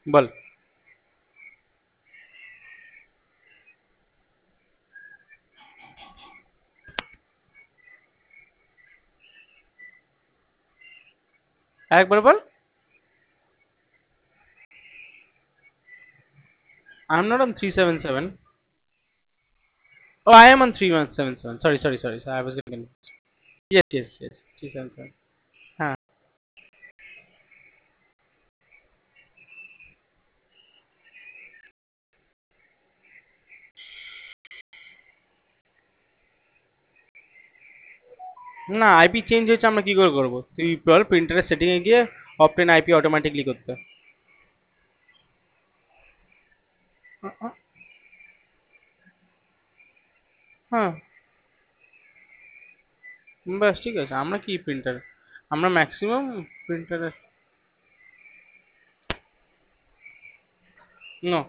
বল। একবার বল। I am not on 377। Oh, I am on 3177. Sorry, sorry, sorry. I was getting. Yes, yes, yes. 377. হ্যাঁ। না, IP change হয়েছে, আমরা কি করে করবো? তুই বল প্রিন্টারের সেটিং এ গিয়ে অপটেন আইপি অটোমেটিকলি করতে। হ্যাঁ, ব্যাস ঠিক আছে। আমরা কি প্রিন্টার, আমরা ম্যাক্সিমাম প্রিন্টারে। নো।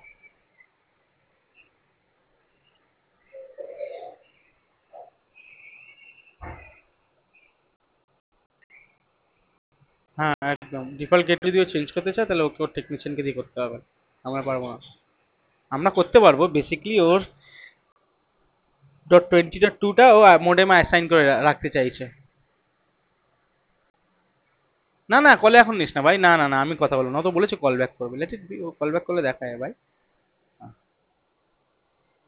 হ্যাঁ, একদম ডিফল্ট গেট যদি ও চেঞ্জ করতে চায় তাহলে ওকে ওর টেকনিশিয়ানকে দিয়ে করতে হবে। আমরা পারবো না। আমরা করতে পারবো বেসিক্যালি ওর .20.2টা ও মোডেমে অ্যাসাইন করে রাখতে চাইছে। না না, কলে এখন নিস না ভাই, না না না, আমি কথা বলবো না, ও তো বলেছে কল ব্যাক করবে, লেট ইট বি, ও কল ব্যাক করলে দেখা যায় ভাই।